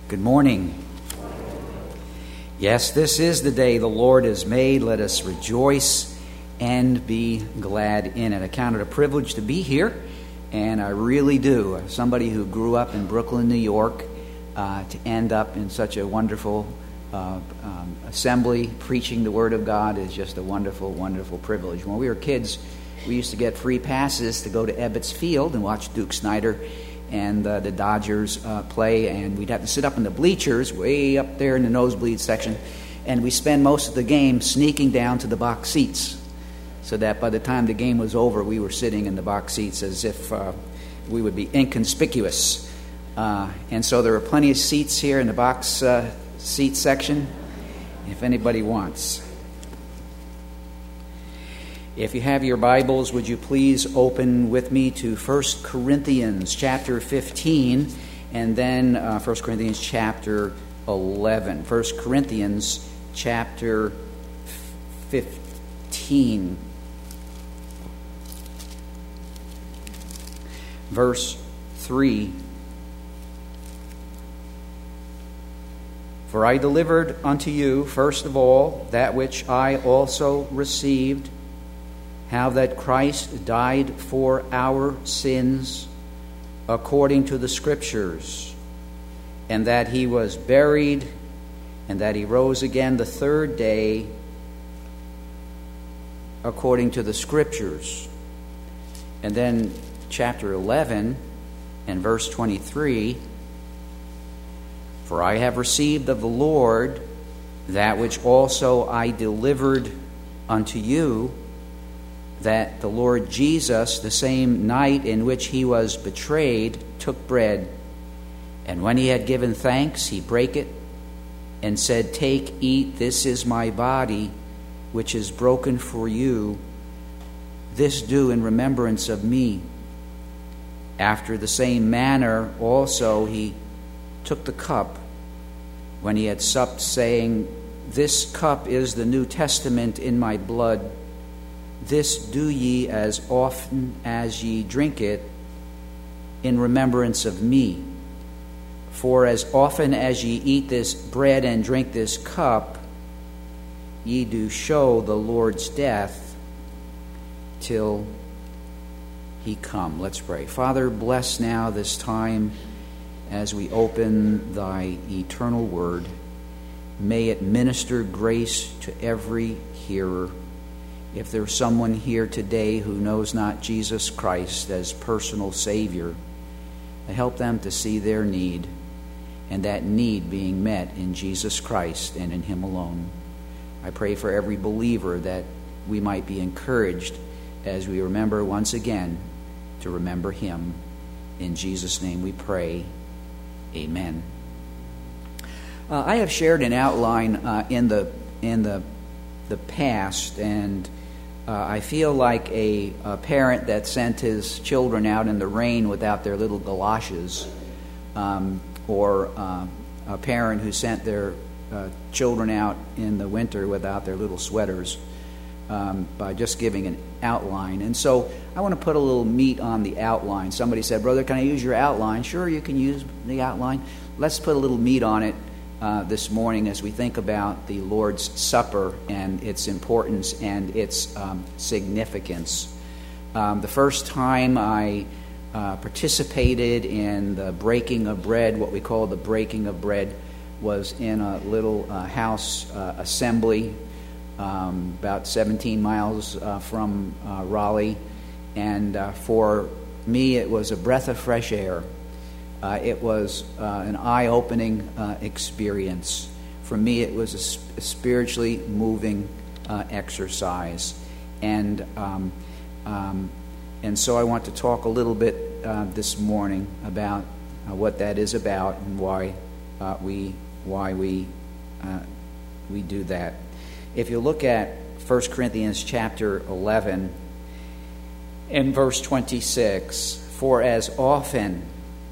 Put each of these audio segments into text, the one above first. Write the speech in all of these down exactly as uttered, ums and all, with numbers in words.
Good morning. Yes, this is the day the Lord has made. Let us rejoice and be glad in it. I count it a privilege to be here, and I really do. As somebody who grew up in Brooklyn, New York, uh, to end up in such a wonderful uh, um, assembly preaching the Word of God is just a wonderful, wonderful privilege. When we were kids, we used to get free passes to go to Ebbets Field and watch Duke Snider and uh, the Dodgers uh, play, and we'd have to sit up in the bleachers way up there in the nosebleed section, and we spend most of the game sneaking down to the box seats, so that by the time the game was over, we were sitting in the box seats as if uh, we would be inconspicuous. Uh, and so there are plenty of seats here in the box uh, seat section, if anybody wants. If you have your Bibles, would you please open with me to First Corinthians chapter fifteen and then uh, First Corinthians chapter eleven. First Corinthians chapter fifteen, verse three. For I delivered unto you, first of all, that which I also received, how that Christ died for our sins according to the Scriptures, and that he was buried, and that he rose again the third day according to the Scriptures. And then chapter eleven and verse twenty-three, for I have received of the Lord that which also I delivered unto you, that the Lord Jesus, the same night in which he was betrayed, took bread, and when he had given thanks, he brake it, and said, Take, eat, this is my body, which is broken for you. This do in remembrance of me. After the same manner also he took the cup, when he had supped, saying, This cup is the New Testament in my blood. This do ye as often as ye drink it in remembrance of me. For as often as ye eat this bread and drink this cup, ye do show the Lord's death till he come. Let's pray. Father, bless now this time as we open thy eternal word. May it minister grace to every hearer. If there's someone here today who knows not Jesus Christ as personal Savior, help them to see their need, and that need being met in Jesus Christ and in him alone. I pray for every believer that we might be encouraged as we remember once again to remember him. In Jesus' name we pray. Amen. Uh, I have shared an outline uh, in the in the the past, and Uh, I feel like a, a parent that sent his children out in the rain without their little galoshes, um, or uh, a parent who sent their uh, children out in the winter without their little sweaters, um, by just giving an outline. And so I want to put a little meat on the outline. Somebody said, Brother, can I use your outline? Sure, you can use the outline. Let's put a little meat on it Uh, this morning as we think about the Lord's Supper and its importance and its um, significance. Um, the first time I uh, participated in the breaking of bread, what we call the breaking of bread, was in a little uh, house uh, assembly um, about seventeen miles uh, from uh, Raleigh. And uh, for me, it was a breath of fresh air. Uh, it was uh, an eye-opening uh, experience. For me, it was a, sp- a spiritually moving uh, exercise, and um, um, and so I want to talk a little bit uh, this morning about uh, what that is about and why uh, we why we uh, we do that. If you look at First Corinthians chapter eleven and verse twenty-six, for as often,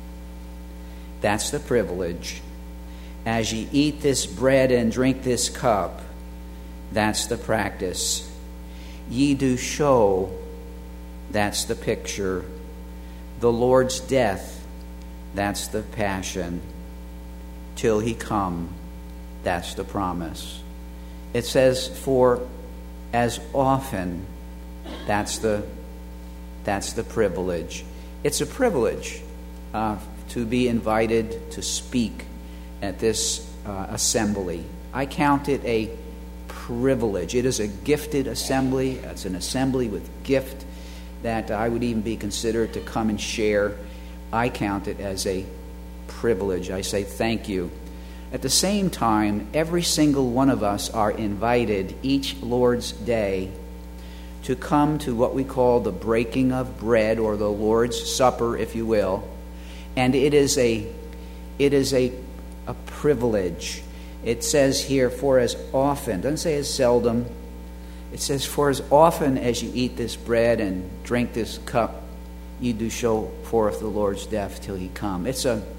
that's the privilege, as ye eat this bread and drink this cup, that's the practice. Ye do show, that's the picture. The Lord's death, that's the passion. till he come. That's the promise. It says, for as often, that's the that's the privilege. It's a privilege uh, to be invited to speak at this uh, assembly. I count it a privilege. It is a gifted assembly. It's an assembly with gift that I would even be considered to come and share. I count it as a privilege. I say thank you. At the same time, every single one of us are invited each Lord's Day to come to what we call the breaking of bread, or the Lord's Supper, if you will. And it is a it is a a privilege. It says here, for as often, it doesn't say as seldom. It says, for as often as you eat this bread and drink this cup, you do show forth the Lord's death till he come. It's a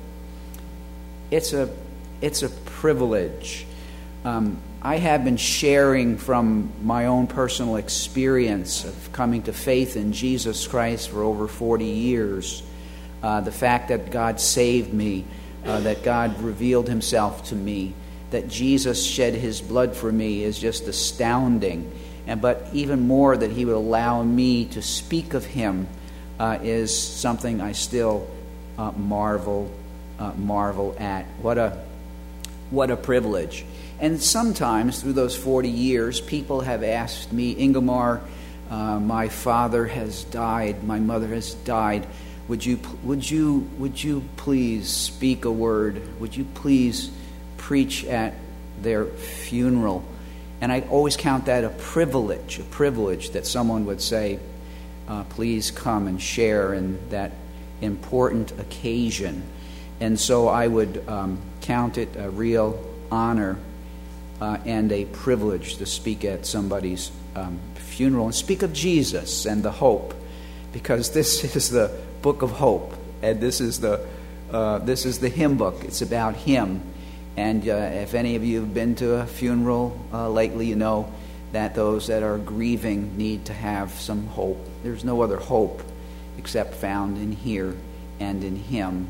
it's a it's a privilege. Um, I have been sharing from my own personal experience of coming to faith in Jesus Christ for over forty years. Uh, the fact that God saved me, uh, that God revealed himself to me, that Jesus shed his blood for me is just astounding. And but even more, that he would allow me to speak of him uh, is something I still uh, marvel uh, marvel at. What a what a privilege. And sometimes through those forty years, people have asked me, Ingomar, uh, my father has died, my mother has died. Would you would you would you please speak a word? Would you please preach at their funeral? And I always count that a privilege, a privilege that someone would say, uh, please come and share in that important occasion. And so I would um, count it a real honor uh, and a privilege to speak at somebody's um, funeral and speak of Jesus and the hope, because this is the book of hope, and this is the uh, this is the hymn book. It's about him. And uh, if any of you have been to a funeral uh, lately, you know that those that are grieving need to have some hope. There's no other hope except found in here and in him.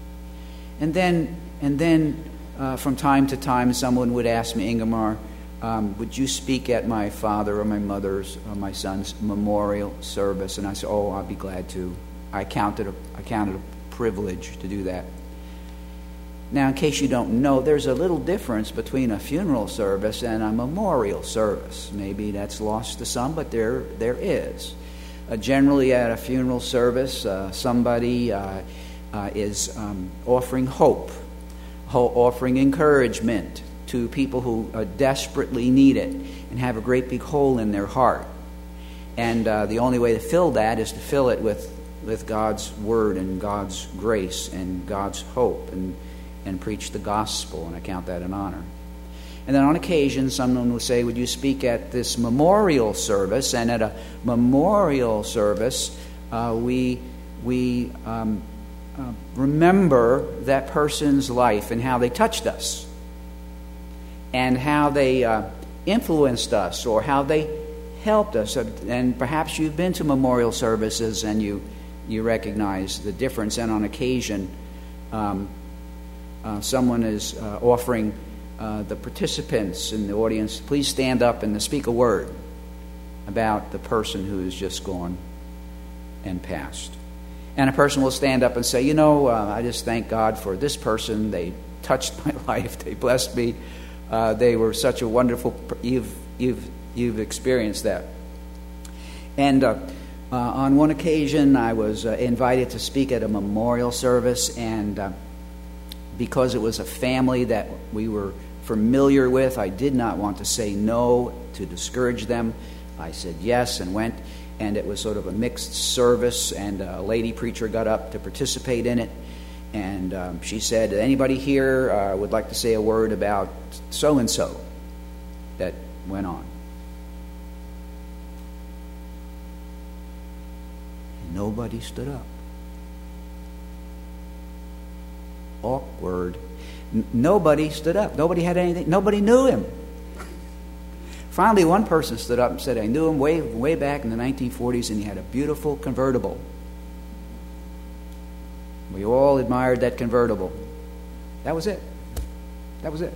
And then, and then, uh, from time to time, someone would ask me, Ingomar, um, would you speak at my father or my mother's or my son's memorial service? And I said, oh, I'll be glad to. I counted a, I counted a privilege to do that. Now, in case you don't know, there's a little difference between a funeral service and a memorial service. Maybe that's lost to some, but there there is. Uh, generally, at a funeral service, uh, somebody uh, uh, is um, offering hope, ho- offering encouragement to people who uh, desperately need it and have a great big hole in their heart. And uh, the only way to fill that is to fill it with, with God's word and God's grace and God's hope, and and preach the gospel, and I count that an honor. And then on occasion, someone will say, would you speak at this memorial service? And at a memorial service, uh, we we um, uh, remember that person's life and how they touched us, and how they uh, influenced us, or how they helped us. And perhaps you've been to memorial services and you, you recognize the difference. And on occasion, um, Uh, someone is uh, offering uh, the participants in the audience, please stand up and speak a word about the person who has just gone and passed. And a person will stand up and say, you know, uh, I just thank God for this person. They touched my life. They blessed me. Uh, they were such a wonderful. You've you've you've experienced that. And uh, uh, on one occasion, I was uh, invited to speak at a memorial service, and Uh, because it was a family that we were familiar with, I did not want to say no to discourage them. I said yes and went, and it was sort of a mixed service, and a lady preacher got up to participate in it, and um, she said, anybody here uh, would like to say a word about so-and-so that went on? And nobody stood up. Awkward. N- nobody stood up. Nobody had anything. Nobody knew him. Finally, one person stood up and said, I knew him way, way back in the nineteen forties, and he had a beautiful convertible. We all admired that convertible. That was it. That was it.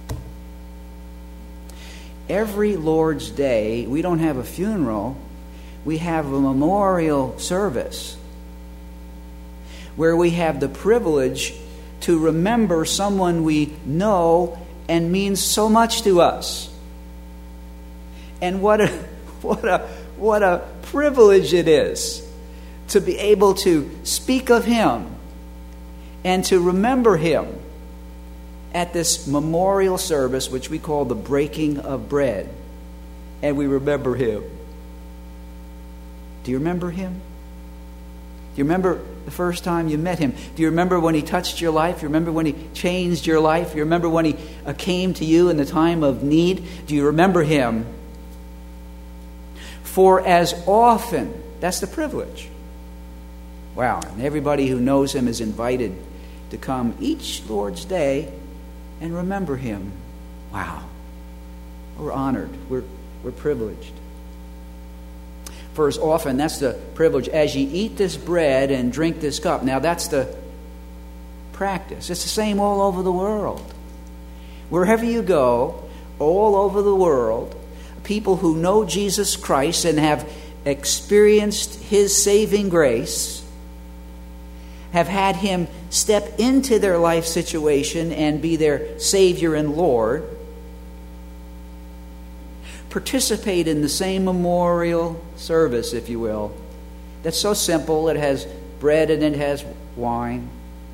Every Lord's Day, we don't have a funeral, we have a memorial service where we have the privilege to remember someone we know and means so much to us. And what a what a what a privilege it is to be able to speak of him and to remember him at this memorial service, which we call the breaking of bread. And we remember him. Do you remember him? Do you remember the first time you met him? Do you remember when he touched your life? Do you remember when he changed your life? Do you remember when he uh, came to you in the time of need? Do you remember him? For as often, that's the privilege. Wow, and everybody who knows him is invited to come each Lord's Day and remember him. Wow. We're honored. We're, we're privileged. For as often, that's the privilege, as ye eat this bread and drink this cup. Now that's the practice. It's the same all over the world. Wherever you go, all over the world, people who know Jesus Christ and have experienced his saving grace, have had him step into their life situation and be their Savior and Lord, participate in the same memorial service, if you will, that's so simple. It has bread and it has wine.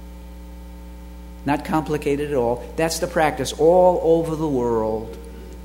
Not complicated at all. That's the practice all over the world.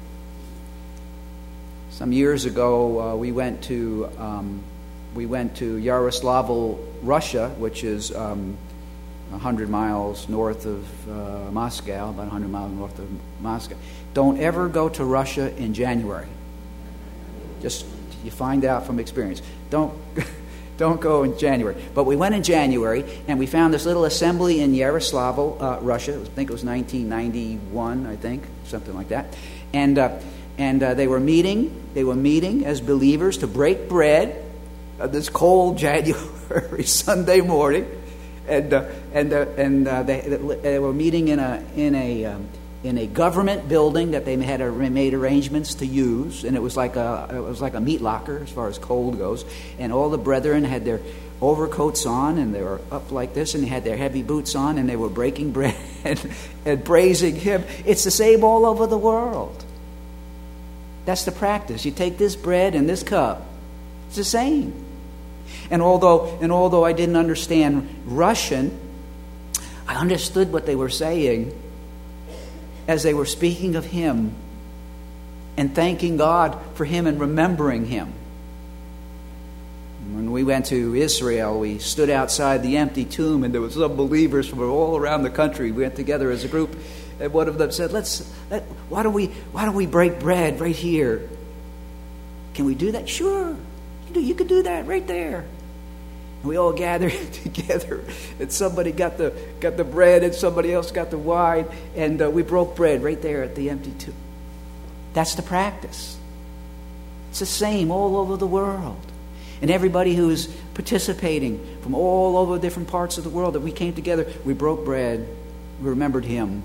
Some years ago, uh, we went to um, we went to Yaroslavl, Russia, which is um, one hundred miles north of uh, Moscow, about one hundred miles north of Moscow. Don't ever go to Russia in January. Just, you find out from experience. Don't don't go in January. But we went in January, and we found this little assembly in Yaroslavl, uh, Russia. I think it was nineteen ninety-one, I think, something like that. And uh, and uh, they were meeting. They were meeting as believers to break bread uh, this cold January Sunday morning, and uh, and uh, and uh, they, they were meeting in a in a um, in a government building that they had made arrangements to use, and it was like a it was like a meat locker as far as cold goes. And all the brethren had their overcoats on, and they were up like this, and they had their heavy boots on, and they were breaking bread and, and praising him. It's the same all over the world. That's the practice. You take this bread and this cup. It's the same. And although and although I didn't understand Russian, I understood what they were saying as they were speaking of him and thanking God for him and remembering him. When we went to Israel, we stood outside the empty tomb, and there were some believers from all around the country. We went together as a group, and one of them said, "Let's. Let, why don't we? Why don't we break bread right here? Can we do that? Sure, you, do, you could do that right there." And we all gathered together, and somebody got the got the bread, and somebody else got the wine, and uh, we broke bread right there at the empty tomb. That's the practice. It's the same all over the world. And everybody who is participating from all over different parts of the world, that we came together, we broke bread, we remembered him.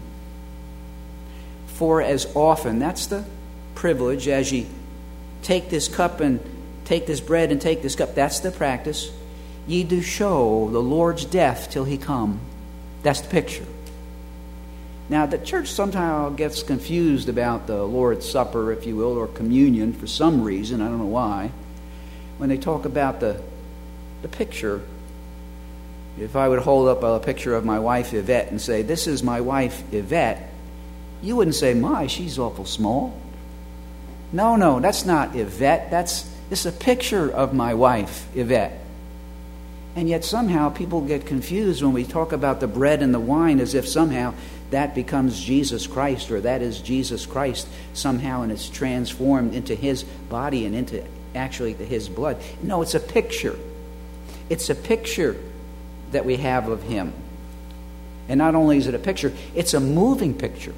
For as often, that's the privilege, as ye take this cup and take this bread and take this cup, that's the practice. Ye do show the Lord's death till he come. That's the picture. Now, the church somehow gets confused about the Lord's Supper, if you will, or communion for some reason. I don't know why. When they talk about the the picture, if I would hold up a picture of my wife Yvette and say, "This is my wife Yvette," you wouldn't say, "My, she's awful small." No, no, that's not Yvette. That's it's a picture of my wife Yvette. And yet somehow people get confused when we talk about the bread and the wine as if somehow that becomes Jesus Christ, or that is Jesus Christ somehow, and it's transformed into his body and into actually his blood. No, it's a picture. It's a picture that we have of him. And not only is it a picture, it's a moving picture.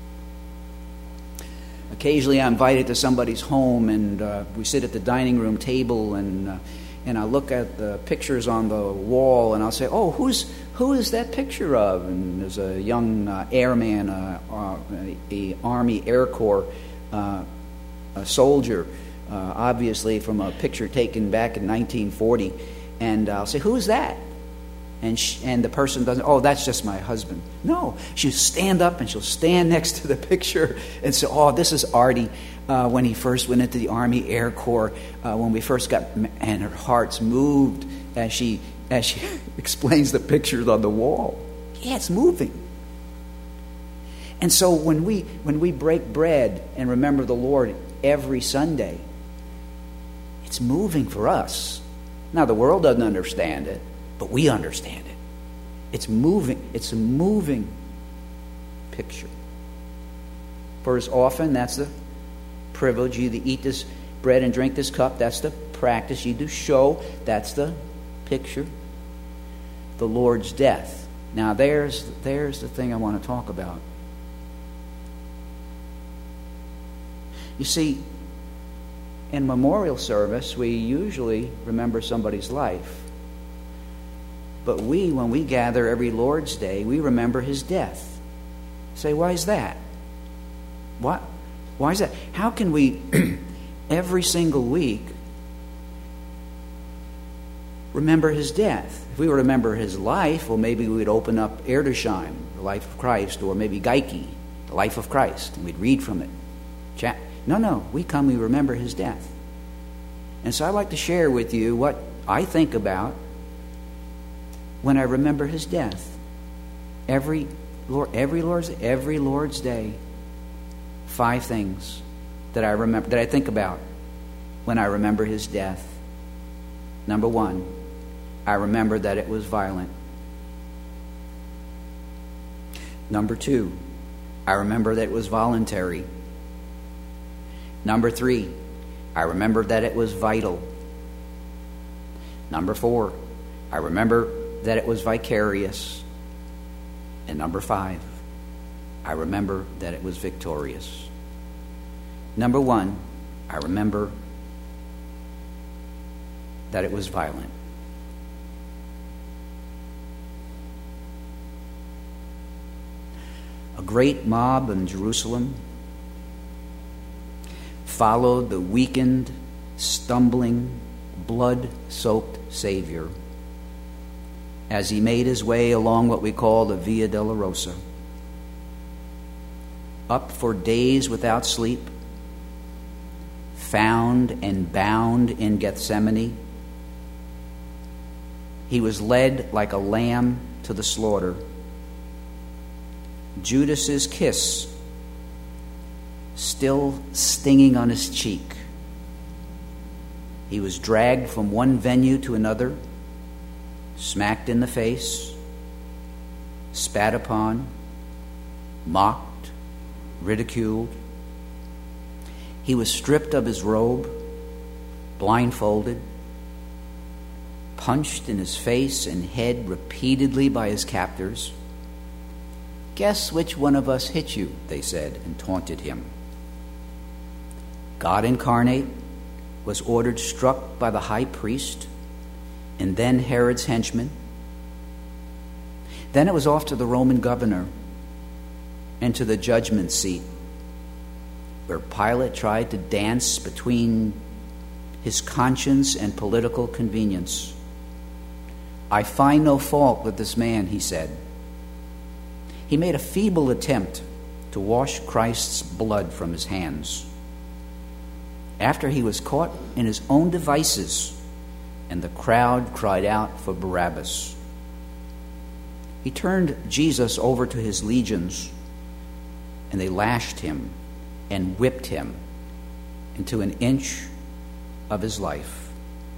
Occasionally I'm invited to somebody's home, and uh, we sit at the dining room table, and uh, and I look at the pictures on the wall, and I'll say, "Oh, who's who is that picture of? And there's a young uh, airman, uh, uh, a Army Air Corps uh, a soldier, uh, obviously from a picture taken back in nineteen forty. And I'll say, who is that? And she, and the person doesn't, oh, that's just my husband. No, she'll stand up and she'll stand next to the picture and say, oh, this is Artie uh, when he first went into the Army Air Corps, uh, when we first got, and her heart's moved as she as she explains the pictures on the wall. Yeah, it's moving. And so when we when we break bread and remember the Lord every Sunday, it's moving for us. Now, the world doesn't understand it, but we understand it. It's moving. It's a moving picture. For as often, that's the privilege. You to eat this bread and drink this cup. That's the practice. You do show. That's the picture. The Lord's death. Now, there's, there's the thing I want to talk about. You see, in memorial service, we usually remember somebody's life. But we, when we gather every Lord's Day, we remember his death. You say, why is that? What? Why is that? How can we, every single week, remember his death? If we were to remember his life, well, maybe we'd open up Erdősheim, the life of Christ, or maybe Geikie, the life of Christ, and we'd read from it. Chat. No, no, we come, we remember his death. And so I'd like to share with you what I think about when I remember his death. Every Lord, every Lord's, every Lord's Day, five things that I remember, that I think about when I remember his death. Number one, I remember that it was violent. Number two, I remember that it was voluntary. Number three, I remember that it was vital. Number four, I remember that it was vicarious. And number five, I remember that it was victorious. Number one, I remember that it was violent. A great mob in Jerusalem followed the weakened, stumbling, blood-soaked Savior as he made his way along what we call the Via Dolorosa. Up for days without sleep, found and bound in Gethsemane, he was led like a lamb to the slaughter. Judas's kiss still stinging on his cheek. He was dragged from one venue to another, smacked in the face, spat upon, mocked, ridiculed. He was stripped of his robe, blindfolded, punched in his face and head repeatedly by his captors. Guess which one of us hit you, they said, and taunted him. God incarnate was ordered struck by the high priest and then Herod's henchmen. Then it was off to the Roman governor and to the judgment seat, where Pilate tried to dance between his conscience and political convenience. I find no fault with this man, he said. He made a feeble attempt to wash Christ's blood from his hands. After he was caught in his own devices, and the crowd cried out for Barabbas. He turned Jesus over to his legions, and they lashed him and whipped him into an inch of his life.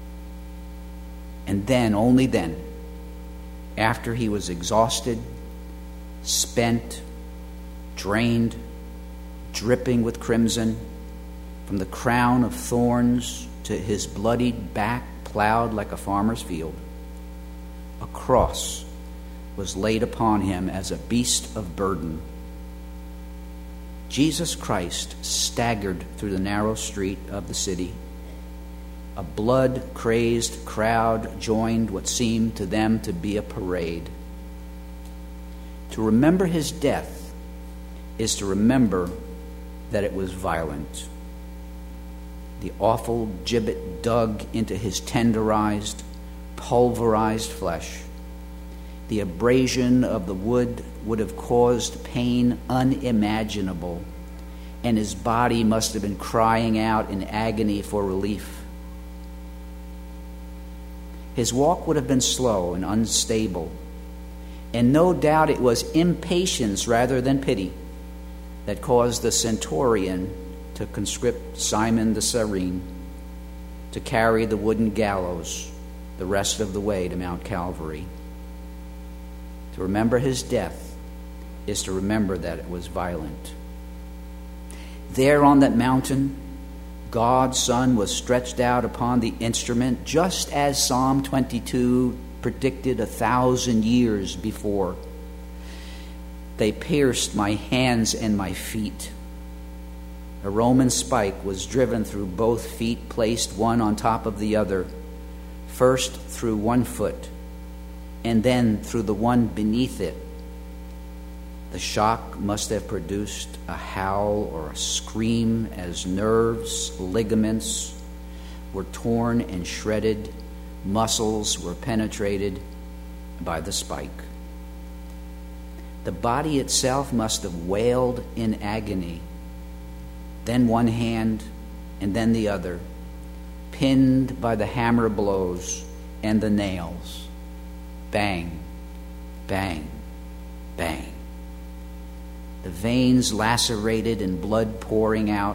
And then, only then, after he was exhausted, spent, drained, dripping with crimson, from the crown of thorns to his bloodied back plowed like a farmer's field, a cross was laid upon him as a beast of burden. Jesus Christ staggered through the narrow street of the city. A blood-crazed crowd joined what seemed to them to be a parade. To remember his death is to remember that it was violent. The awful gibbet dug into his tenderized, pulverized flesh. The abrasion of the wood would have caused pain unimaginable, and his body must have been crying out in agony for relief. His walk would have been slow and unstable, and no doubt it was impatience rather than pity that caused the centurion to conscript Simon the Cyrene to carry the wooden gallows the rest of the way to Mount Calvary. To remember his death is to remember that it was violent. There on that mountain, God's Son was stretched out upon the instrument, just as Psalm twenty-two predicted a thousand years before. They pierced my hands and my feet. A Roman spike was driven through both feet, placed one on top of the other, first through one foot, and then through the one beneath it. The shock must have produced a howl or a scream as nerves, ligaments were torn and shredded, muscles were penetrated by the spike. The body itself must have wailed in agony, then one hand and then the other, pinned by the hammer blows and the nails. Bang, bang, bang. The veins lacerated and blood pouring out.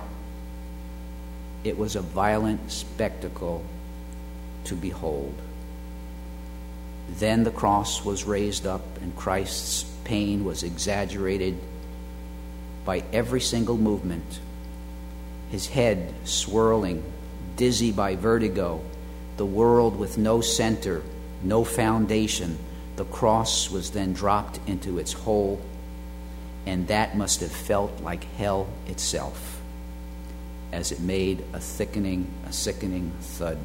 It was a violent spectacle to behold. Then the cross was raised up, and Christ's pain was exaggerated by every single movement. His head swirling, dizzy by vertigo, the world with no center, no foundation. The cross was then dropped into its hole, and that must have felt like hell itself as it made a thickening, a sickening thud.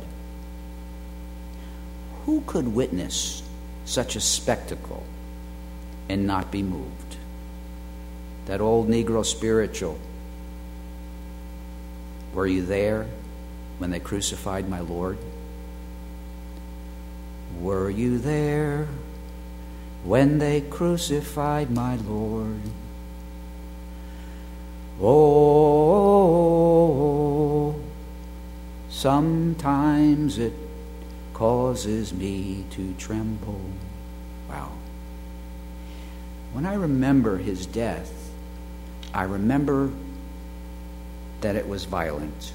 Who could witness such a spectacle and not be moved? That old Negro spiritual, were you there when they crucified my Lord? Were you there when they crucified my Lord? Oh, sometimes it causes me to tremble. Wow. When I remember his death, I remember that it was violent.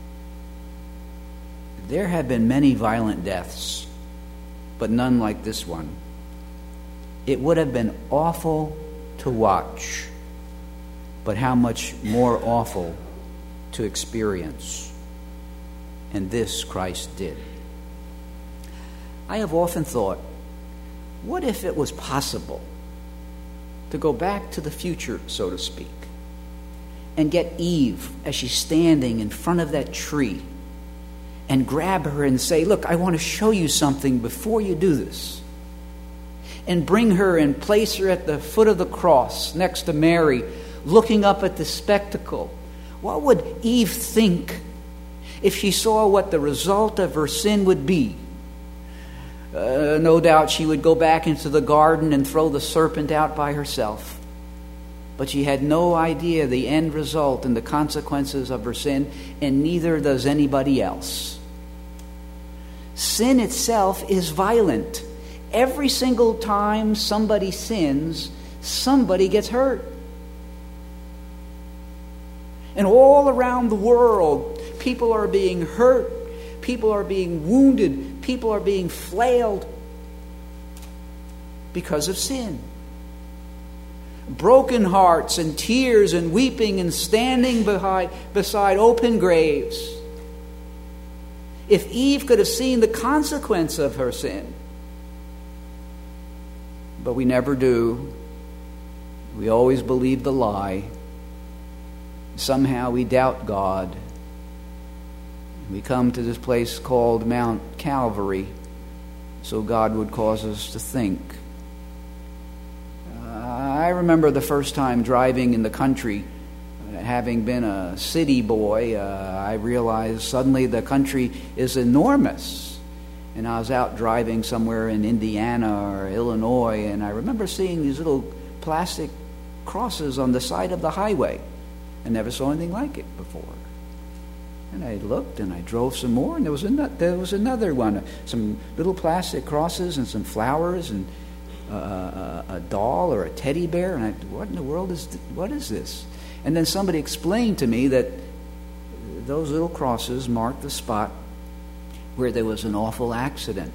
There have been many violent deaths, but none like this one. It would have been awful to watch, but how much more awful to experience. And this Christ did. I have often thought, what if it was possible to go back to the future, so to speak, and get Eve as she's standing in front of that tree and grab her and say, look, I want to show you something before you do this. And bring her and place her at the foot of the cross next to Mary, looking up at the spectacle. What would Eve think if she saw what the result of her sin would be? Uh, no doubt she would go back into the garden and throw the serpent out by herself. But she had no idea the end result and the consequences of her sin, and neither does anybody else. Sin itself is violent. Every single time somebody sins, somebody gets hurt. And all around the world, people are being hurt, people are being wounded, people are being flailed because of sin. Broken hearts and tears and weeping and standing behind, beside open graves. If Eve could have seen the consequence of her sin, but we never do. We always believe the lie. Somehow we doubt God. We come to this place called Mount Calvary so God would cause us to think. Uh, remember the first time driving in the country. Having been a city boy, uh, I realized suddenly the country is enormous. And I was out driving somewhere in Indiana or Illinois, and I remember seeing these little plastic crosses on the side of the highway. I never saw anything like it before. And I looked and I drove some more, and there was another, there was another one, some little plastic crosses and some flowers and uh, a, a doll or a teddy bear. And I, what in the world is th- what is this? And then somebody explained to me that those little crosses marked the spot where there was an awful accident.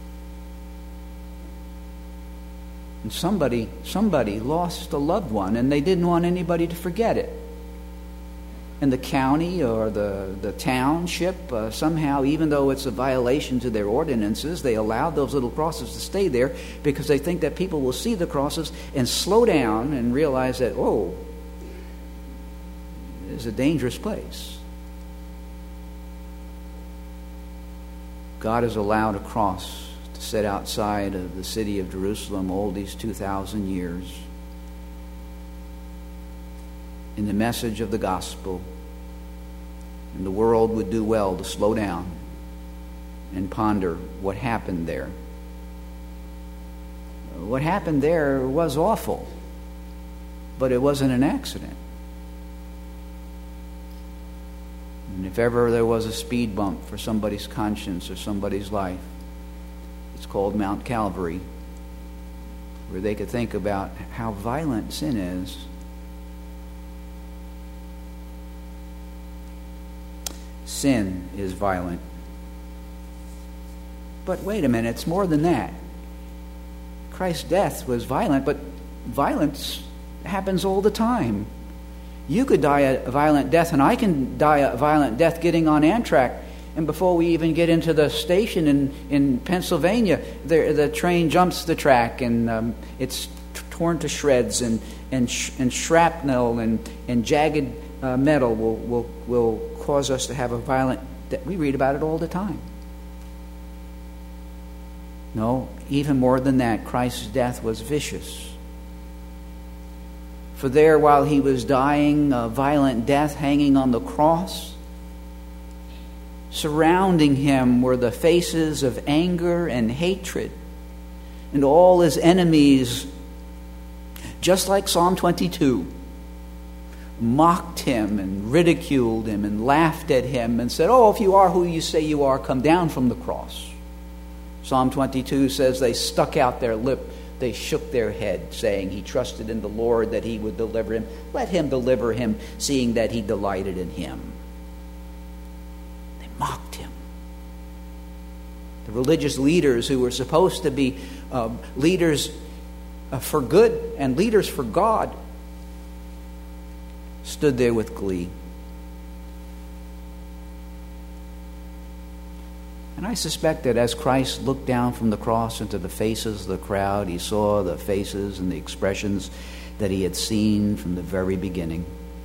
And somebody, somebody lost a loved one, and they didn't want anybody to forget it. And the county or the, the township, uh, somehow, even though it's a violation to their ordinances, they allowed those little crosses to stay there because they think that people will see the crosses and slow down and realize that, oh, it's a dangerous place. God has allowed a cross to sit outside of the city of Jerusalem all these two thousand years in the message of the gospel. And the world would do well to slow down and ponder what happened there. What happened there was awful, but it wasn't an accident. And if ever there was a speed bump for somebody's conscience or somebody's life, it's called Mount Calvary, where they could think about how violent sin is. Sin is violent. But wait a minute, it's more than that. Christ's death was violent, but violence happens all the time. You could die a violent death, and I can die a violent death getting on Amtrak. And before we even get into the station in, in Pennsylvania, the, the train jumps the track, and um, it's t- torn to shreds, and and, sh- and shrapnel and, and jagged uh, metal will, will, will cause us to have a violent death. We read about it all the time. No, even more than that, Christ's death was vicious. For there, while he was dying a violent death, hanging on the cross, surrounding him were the faces of anger and hatred, and all his enemies, just like Psalm twenty-two, mocked him and ridiculed him and laughed at him and said, "Oh, if you are who you say you are, come down from the cross." Psalm twenty-two says they stuck out their lip. They shook their head, saying he trusted in the Lord that he would deliver him. Let him deliver him, seeing that he delighted in him. They mocked him. The religious leaders who were supposed to be uh, leaders uh, for good and leaders for God stood there with glee. And I suspect that as Christ looked down from the cross into the faces of the crowd, he saw the faces and the expressions that he had seen from the very beginning.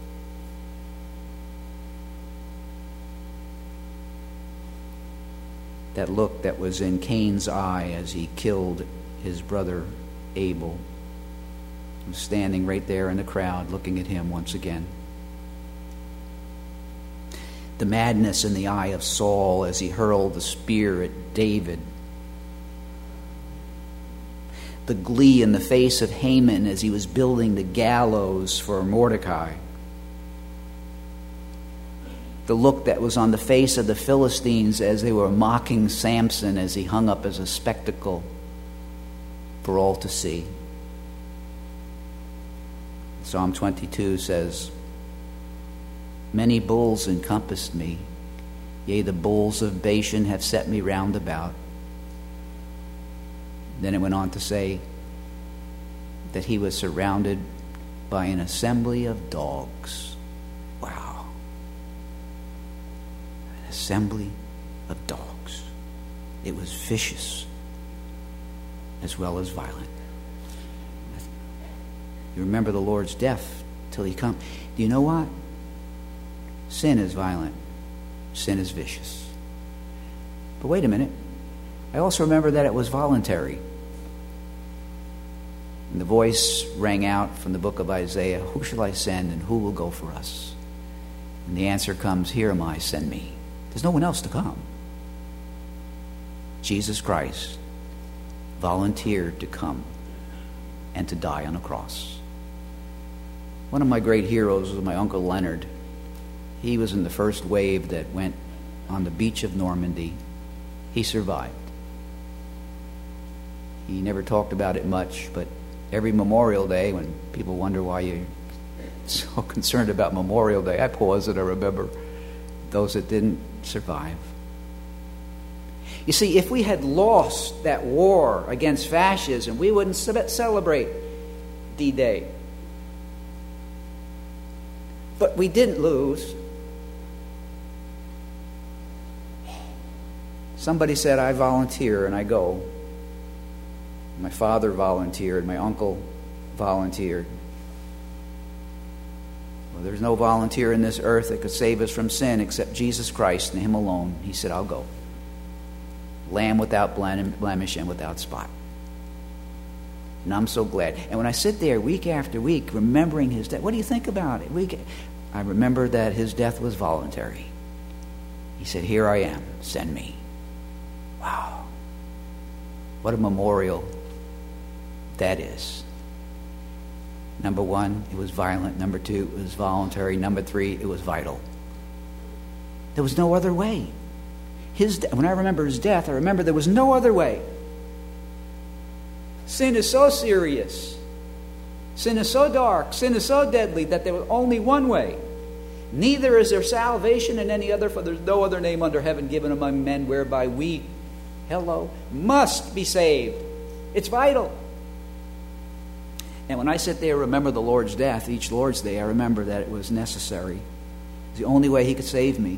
That look that was in Cain's eye as he killed his brother Abel. He was standing right there in the crowd looking at him once again. The madness in the eye of Saul as he hurled the spear at David. The glee in the face of Haman as he was building the gallows for Mordecai. The look that was on the face of the Philistines as they were mocking Samson as he hung up as a spectacle for all to see. Psalm twenty-two says, "Many bulls encompassed me, yea, the bulls of Bashan have set me round about." Then it went on to say that he was surrounded by an assembly of dogs. Wow. An assembly of dogs. It was vicious as well as violent. You remember the Lord's death till he come. Do you know what? Sin is violent. Sin is vicious. But wait a minute. I also remember that it was voluntary. And the voice rang out from the book of Isaiah, "Who shall I send and who will go for us?" And the answer comes, "Here am I, send me." There's no one else to come. Jesus Christ volunteered to come and to die on a cross. One of my great heroes was my Uncle Leonard. He was in the first wave that went on the beach of Normandy. He survived. He never talked about it much, but every Memorial Day, when people wonder why you're so concerned about Memorial Day, I pause and I remember those that didn't survive. You see, if we had lost that war against fascism, we wouldn't celebrate D-Day. But we didn't lose. Somebody said, "I volunteer," and I go. My father volunteered. My uncle volunteered. Well, there's no volunteer in this earth that could save us from sin except Jesus Christ and Him alone. He said, "I'll go." Lamb without blemish and without spot. And I'm so glad. And when I sit there week after week remembering His death, what do you think about it? Week, I remember that His death was voluntary. He said, "Here I am, send me." Wow. What a memorial that is. Number one, it was violent. Number two, it was voluntary. Number three, it was vital. There was no other way. His de- when I remember His death, I remember there was no other way. Sin is so serious. Sin is so dark. Sin is so deadly that there was only one way. Neither is there salvation in any other, for there's no other name under heaven given among men whereby we, hello, must be saved. It's vital. And when I sit there and remember the Lord's death, each Lord's Day, I remember that it was necessary. It's the only way He could save me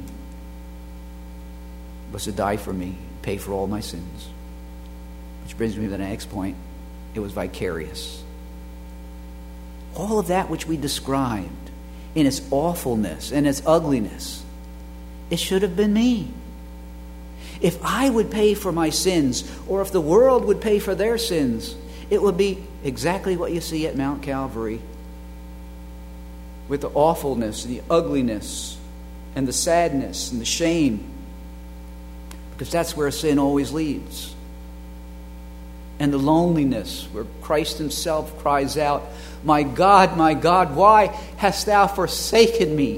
was to die for me, pay for all my sins. Which brings me to the next point. It was vicarious. All of that which we described in its awfulness and its ugliness, it should have been me. If I would pay for my sins, or if the world would pay for their sins, it would be exactly what you see at Mount Calvary, with the awfulness and the ugliness and the sadness and the shame, because that's where sin always leads. And the loneliness, where Christ Himself cries out, "My God, my God, why hast Thou forsaken me?"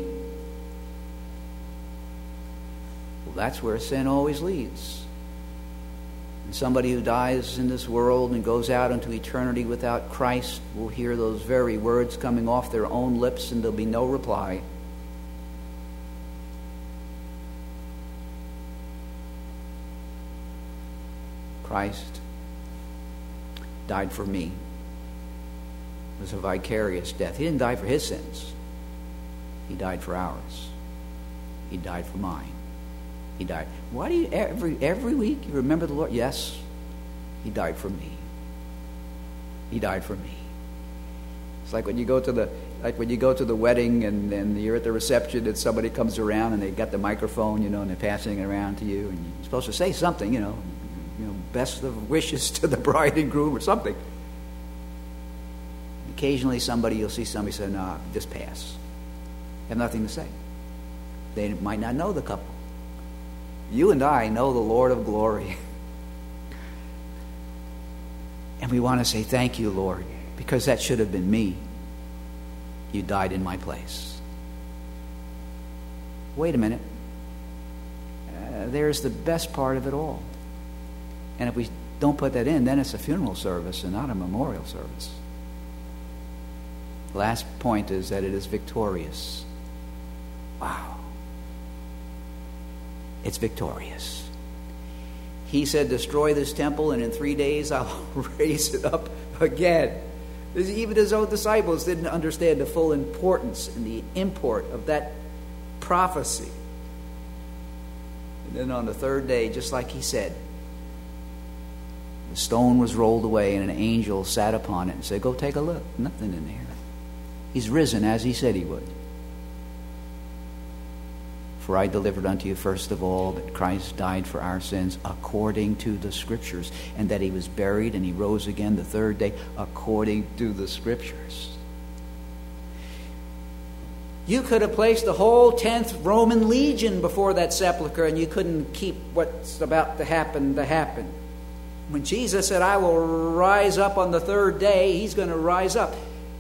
Well, that's where sin always leads. And somebody who dies in this world and goes out into eternity without Christ will hear those very words coming off their own lips, and there'll be no reply. Christ died for me. It was a vicarious death. He didn't die for His sins. He died for ours. He died for mine. He died. Why do you every every week you remember the Lord? Yes, He died for me. He died for me. It's like when you go to the like when you go to the wedding and, and you're at the reception and somebody comes around and they got the microphone, you know, and they're passing it around to you, and you're supposed to say something, you know. You know, best of wishes to the bride and groom or something. Occasionally somebody, you'll see somebody say, "No, just pass." Have nothing to say. They might not know the couple. You and I know the Lord of glory. And we want to say, "Thank you, Lord, because that should have been me. You died in my place." Wait a minute. Uh, there's the best part of it all. And if we don't put that in, then it's a funeral service and not a memorial service. The last point is that it is victorious. Wow. It's victorious. He said, "Destroy this temple, and in three days I'll raise it up again." Even His own disciples didn't understand the full importance and the import of that prophecy. And then on the third day, just like He said, the stone was rolled away and an angel sat upon it and said, "Go take a look." Nothing in there. He's risen as He said He would. For I delivered unto you first of all that Christ died for our sins according to the Scriptures, and that he was buried and he rose again the third day according to the Scriptures. You could have placed the whole tenth Roman legion before that sepulcher, and you couldn't keep what's about to happen to happen. When Jesus said, I will rise up on the third day, he's going to rise up.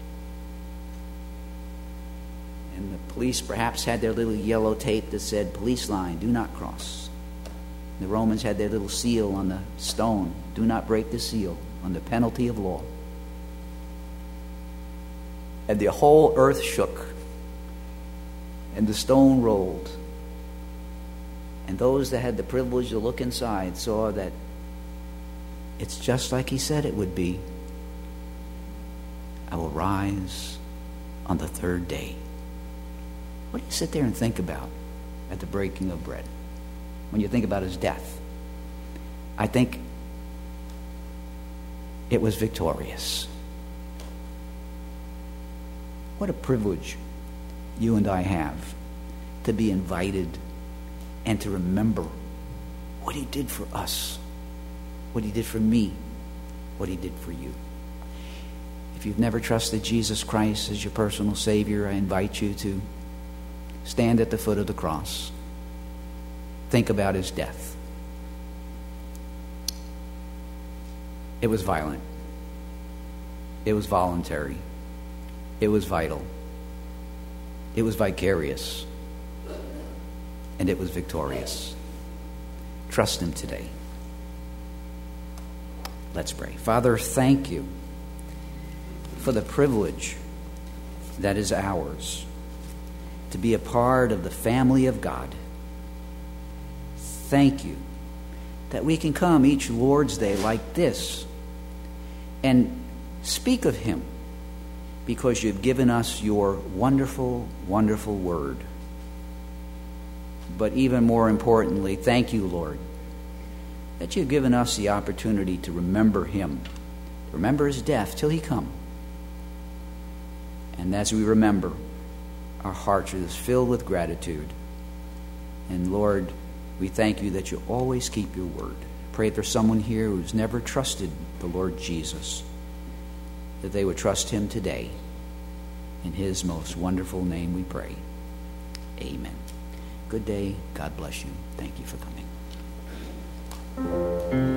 And the police perhaps had their little yellow tape that said, police line, do not cross. The Romans had their little seal on the stone, do not break the seal, on the penalty of law. And the whole earth shook, and the stone rolled. And those that had the privilege to look inside saw that it's just like he said it would be. I will rise on the third day. What do you sit there and think about at the breaking of bread when you think about his death? I think it was victorious. What a privilege you and I have to be invited and to remember what he did for us, what he did for me, what he did for you. If you've never trusted Jesus Christ as your personal Savior, I invite you to stand at the foot of the cross. Think about his death. It was violent. It was voluntary. It was vital. It was vicarious. And it was victorious. Trust him today. Let's pray. Father, thank you for the privilege that is ours to be a part of the family of God. Thank you that we can come each Lord's Day like this and speak of him because you've given us your wonderful, wonderful word. But even more importantly, thank you, Lord, that you've given us the opportunity to remember him, to remember his death till he come. And as we remember, our hearts are just filled with gratitude. And Lord, we thank you that you always keep your word. Pray for someone here who's never trusted the Lord Jesus, that they would trust him today. In his most wonderful name we pray. Amen. Good day. God bless you. Thank you for coming.